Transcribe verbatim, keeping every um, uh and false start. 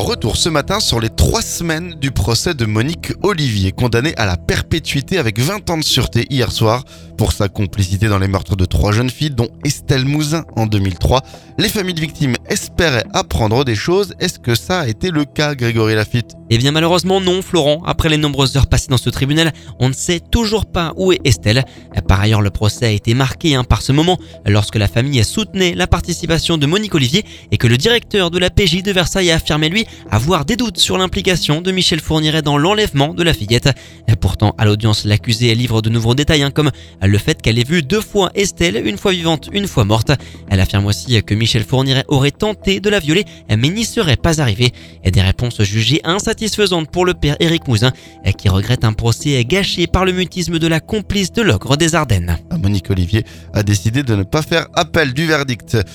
retour ce matin sur les trois semaines du procès de Monique Olivier, condamnée à la perpétuité avec vingt ans de sûreté hier soir pour sa complicité dans les meurtres de trois jeunes filles, dont Estelle Mouzin en deux mille trois. Les familles de victimes espéraient apprendre des choses. Est-ce que ça a été le cas, Grégory Laffitte ? Eh bien malheureusement non, Florent. Après les nombreuses heures passées dans ce tribunal, on ne sait toujours pas où est Estelle. Par ailleurs, le procès a été marqué hein, par ce moment lorsque la famille soutenait la participation de Monique Olivier et que le directeur de la P J de Versailles a affirmé lui avoir des doutes sur l'implication de Michel Fourniret dans l'enlèvement de la fillette. Pourtant, à l'audience, l'accusée livre de nouveaux détails hein, comme le fait qu'elle ait vu deux fois Estelle, une fois vivante, une fois morte. Elle affirme aussi que Michel Fourniret aurait tenté de la violer mais n'y serait pas arrivé. Et des réponses jugées insatisfaisantes pour le père Éric Mouzin qui regrette un procès gâché par le mutisme de la complice de l'ogre des Ardennes. Monique Olivier a décidé de ne pas faire appel du verdict.